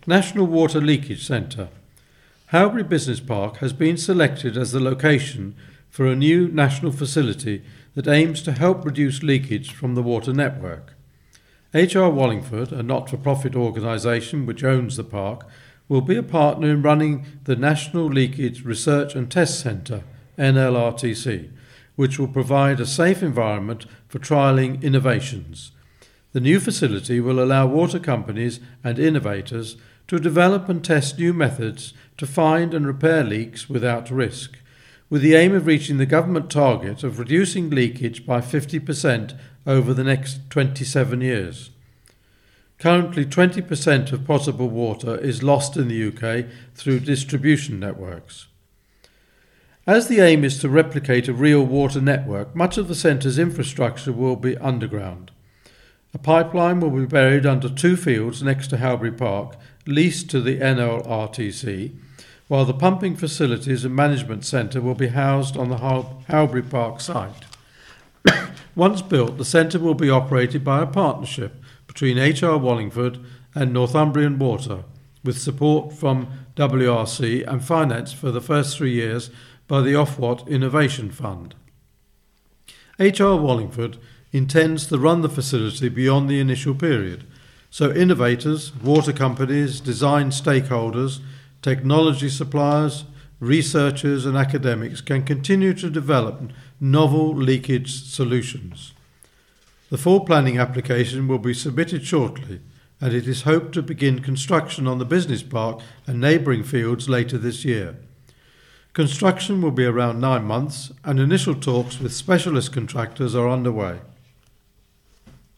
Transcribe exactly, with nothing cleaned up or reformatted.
National Water Leakage Centre. Howbury Business Park has been selected as the location for a new national facility that aims to help reduce leakage from the water network. H R Wallingford, a not-for-profit organisation which owns the park, will be a partner in running the National Leakage Research and Test Centre, N L R T C, which will provide a safe environment for trialling innovations. The new facility will allow water companies and innovators to develop and test new methods to find and repair leaks without risk, with the aim of reaching the government target of reducing leakage by fifty percent over the next twenty-seven years. Currently, twenty percent of potable water is lost in the U K through distribution networks. As the aim is to replicate a real water network, much of the centre's infrastructure will be underground. A pipeline will be buried under two fields next to Howbury Park, leased to the N L R T C, while the pumping facilities and management centre will be housed on the How- Howbury Park site. Once built, the centre will be operated by a partnership between H R Wallingford and Northumbrian Water, with support from W R C and financed for the first three years by the Ofwat Innovation Fund. H R Wallingford intends to run the facility beyond the initial period, so innovators, water companies, design stakeholders, technology suppliers, researchers and academics can continue to develop novel leakage solutions. The full planning application will be submitted shortly, and it is hoped to begin construction on the business park and neighbouring fields later this year. Construction will be around nine months, and initial talks with specialist contractors are underway.